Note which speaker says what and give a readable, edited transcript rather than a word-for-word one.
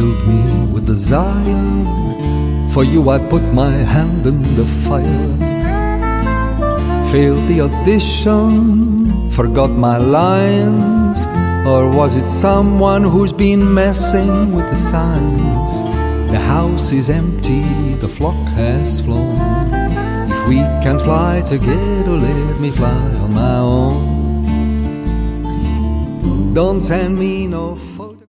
Speaker 1: filled me with desire. For you I put my hand in the fire. Failed the audition, forgot my lines. Or was it someone who's been messing with the signs? The house is empty, the flock has flown. If we can fly together, let me fly on my own. Don't send me no